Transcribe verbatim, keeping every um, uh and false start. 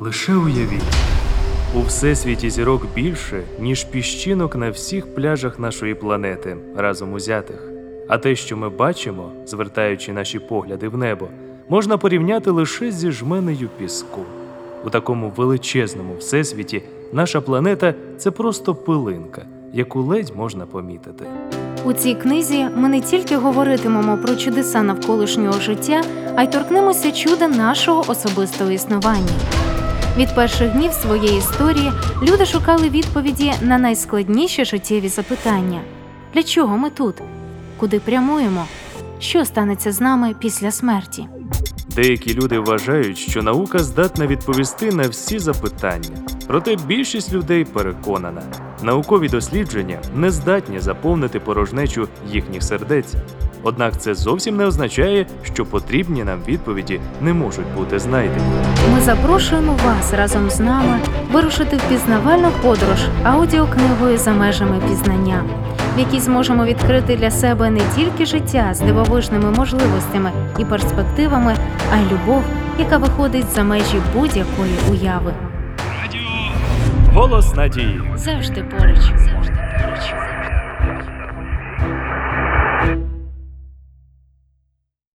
Лише уявіть, у всесвіті зірок більше, ніж піщинок на всіх пляжах нашої планети, разом узятих. А те, що ми бачимо, звертаючи наші погляди в небо, можна порівняти лише зі жменею піску. У такому величезному всесвіті наша планета – це просто пилинка, яку ледь можна помітити. У цій книзі ми не тільки говоритимемо про чудеса навколишнього життя, а й торкнемося чуда нашого особистого існування. Від перших днів своєї історії люди шукали відповіді на найскладніші життєві запитання. Для чого ми тут? Куди прямуємо? Що станеться з нами після смерті? Деякі люди вважають, що наука здатна відповісти на всі запитання. Проте більшість людей переконана, наукові дослідження не здатні заповнити порожнечу їхніх сердець. Однак це зовсім не означає, що потрібні нам відповіді не можуть бути знайдені. Ми запрошуємо вас разом з нами вирушити в пізнавальну подорож аудіокнигою «За межами пізнання», в якій зможемо відкрити для себе не тільки життя з дивовижними можливостями і перспективами, а й любов, яка виходить за межі будь-якої уяви. Голос надії. Завжди поруч. Завжди.